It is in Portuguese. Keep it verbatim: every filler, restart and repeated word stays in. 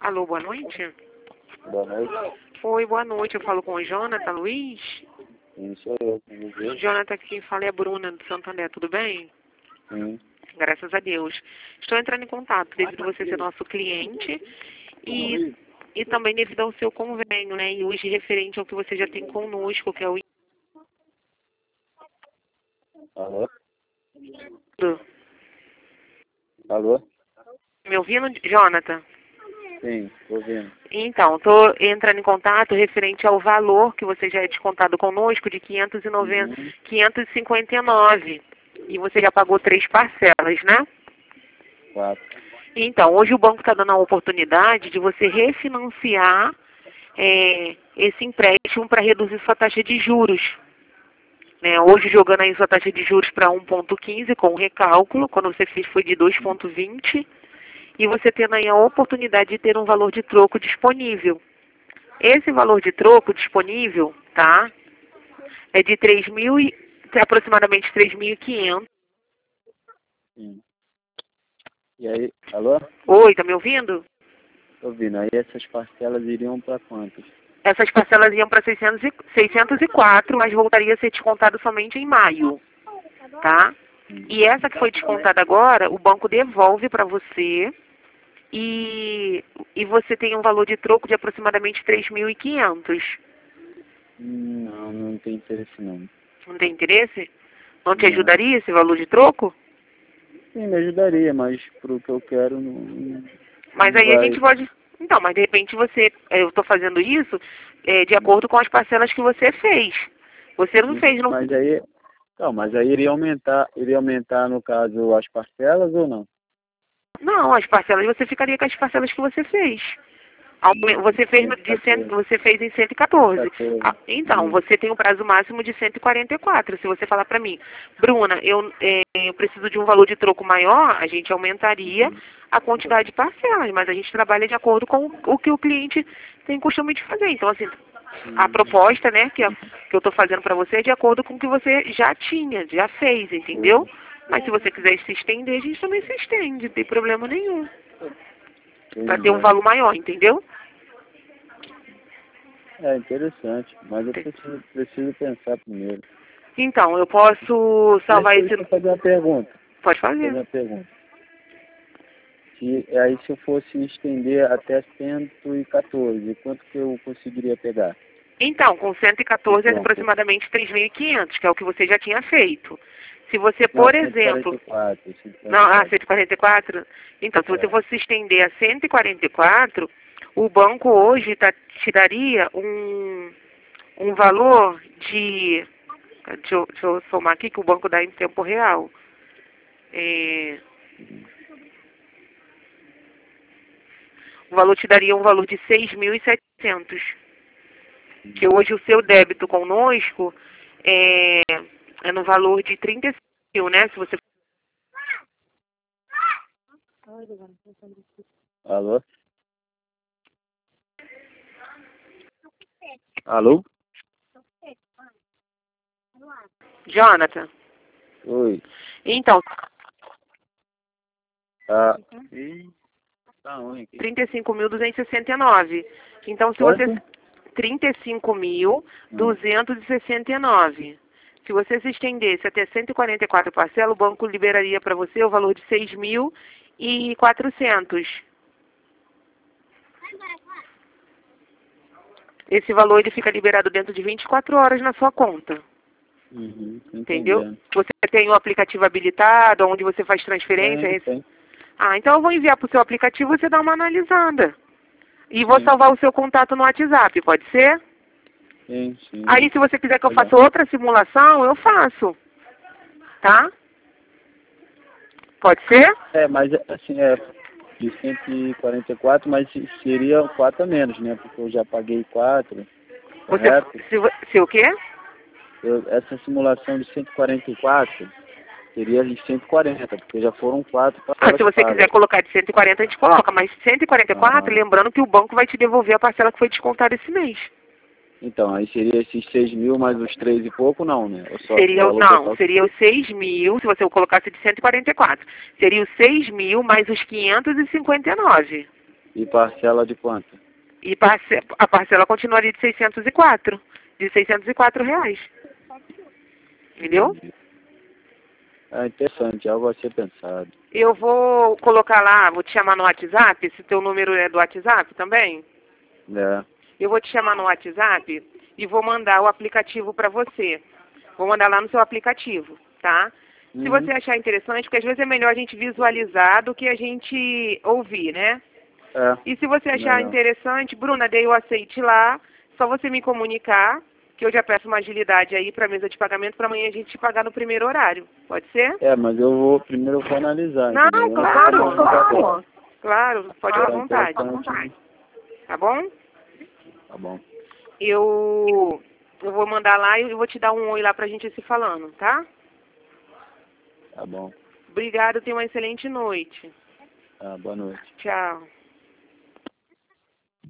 Alô, boa noite. Boa noite. Oi, boa noite. Eu falo com o Jonathan Luiz. Sim, sou eu. Vamos ver. Jonathan, quem fala é a Bruna do Santander, tudo bem? Sim. Graças a Deus. Estou entrando em contato devido a você ser nosso cliente e, e também devido ao seu convênio, né? E hoje referente ao que você já tem conosco, que é o... Alô? Alô? Me ouvindo, Jonathan? Sim, tô ouvindo. Então, estou entrando em contato referente ao valor que você já é descontado conosco de quinhentos e noventa, Uhum. quinhentos e cinquenta e nove. E você já pagou três parcelas, né? Quatro. Então, hoje o banco está dando a oportunidade de você refinanciar é, esse empréstimo para reduzir sua taxa de juros. Né? Hoje jogando aí sua taxa de juros para um vírgula quinze com o recálculo, quando você fez foi de dois vírgula vinte. E você tendo aí a oportunidade de ter um valor de troco disponível. Esse valor de troco disponível, tá? É de três mil e de aproximadamente três mil e quinhentos. Sim. E aí, alô? Oi, tá me ouvindo? Tô ouvindo. Aí essas parcelas iriam para quantas? Essas parcelas iam para seiscentos e quatro, mas voltaria a ser descontado somente em maio, tá? Sim. E essa que foi descontada agora, o banco devolve para você e, e você tem um valor de troco de aproximadamente três mil e quinhentos. Hum, Não, não tem interesse não. Não tem interesse? Não te Não. ajudaria esse valor de troco? Sim, me ajudaria, mas pro que eu quero não, Mas não aí a vai. gente pode... Então, mas de repente você... Eu estou fazendo isso é, de acordo com as parcelas que você fez. Você não fez... Não... Mas aí, não, mas aí iria aumentar, iria aumentar no caso as parcelas ou não? Não, as parcelas você ficaria com as parcelas que você fez. Aume- Você fez, no- de cem, você fez em cento e quatorze. Ah, então, você tem um prazo máximo de cento e quarenta e quatro. Se você falar para mim, Bruna, eu, é, eu preciso de um valor de troco maior, a gente aumentaria a quantidade de parcelas, mas a gente trabalha de acordo com o que o cliente tem costume de fazer. Então, assim, a proposta, né, que, eu- que eu estou fazendo para você é de acordo com o que você já tinha, já fez, entendeu? Mas se você quiser se estender, a gente também se estende, não tem problema nenhum. Para ter um valor maior, entendeu? É interessante, mas eu preciso, preciso pensar primeiro. Então, eu posso salvar Deixa, esse... deixa eu fazer uma pergunta. Pode Fazer fazer. uma pergunta. Se, aí se eu fosse estender até cento e quatorze, quanto que eu conseguiria pegar? Então, com cento e quatorze é Pronto. aproximadamente três mil e quinhentos, que é o que você já tinha feito. Se você, Não, por exemplo... cento e quarenta e quatro, cento e quarenta e Não, ah, quatro. cento e quarenta e quatro? Então, se você É. fosse estender a cento e quarenta e quatro, o banco hoje tá, te daria um, um valor de... Deixa eu, deixa eu somar aqui que o banco dá em tempo real. É, o valor te daria um valor de seis mil e setecentos. Que hoje o seu débito conosco é, é no valor de trinta e cinco mil, né? Se você... Alô? Alô? Jonathan, Oi. então, Ah, ih, tá ruim aqui. trinta e cinco mil duzentos e sessenta e nove. Então, se você... Quanto? trinta e cinco mil duzentos e sessenta e nove. Se você se estendesse até cento e quarenta e quatro parcelas, o banco liberaria para você o valor de seis mil e quatrocentos. Esse valor ele fica liberado dentro de vinte e quatro horas na sua conta. Uhum, tô Entendeu? entendendo. Você tem o aplicativo habilitado, onde você faz transferência. Tem, esse- tem. Ah, então eu vou enviar para o seu aplicativo e você dá uma analisada. E vou Sim, salvar o seu contato no WhatsApp, pode ser? sim, sim. Aí se você quiser que eu Legal. faça outra simulação, eu faço. Tá? Pode ser? É, mas assim, é de cento e quarenta e quatro, mas seria quatro a menos, né? Porque eu já paguei quatro, Você, correto? se, vo- se o quê? Eu, essa simulação de cento e quarenta e quatro seria de cento e quarenta, porque já foram quatro Ah, se parcelas você pagas. quiser colocar de cento e quarenta, a gente coloca. Mas cento e quarenta e quatro, Aham. lembrando que o banco vai te devolver a parcela que foi descontada esse mês. Então, aí seria esses seis mil mais os três e pouco, não, né? Ou só o Seria, o- valor não, total. seria os seis mil, se você colocasse de cento e quarenta e quatro. Seria os seis mil mais os quinhentos e cinquenta e nove. E parcela de quanto? E parce a parcela continuaria de seiscentos e quatro. De seiscentos e quatro reais. Entendeu? É interessante, algo a ser pensado. Eu vou colocar lá, vou te chamar no WhatsApp, se teu número é do WhatsApp também. É. Eu vou te chamar no WhatsApp e vou mandar o aplicativo para você. Vou mandar lá no seu aplicativo, tá? Uhum. Se você achar interessante, porque às vezes é melhor a gente visualizar do que a gente ouvir, né? É. E se você achar Melhor. interessante, Bruna, dei o aceite lá, só você me comunicar, que eu já peço uma agilidade aí para a mesa de pagamento para amanhã a gente te pagar no primeiro horário. Pode ser? É, mas eu vou, primeiro eu vou analisar. Não, entendeu? claro, Claro. claro, pode ir à Tá vontade. interessante. Tá bom? Tá bom. Eu, eu vou mandar lá e eu vou te dar um oi lá pra gente ir se falando, tá? Tá bom. Obrigado, tenha uma excelente noite. Tá, boa noite. Tchau.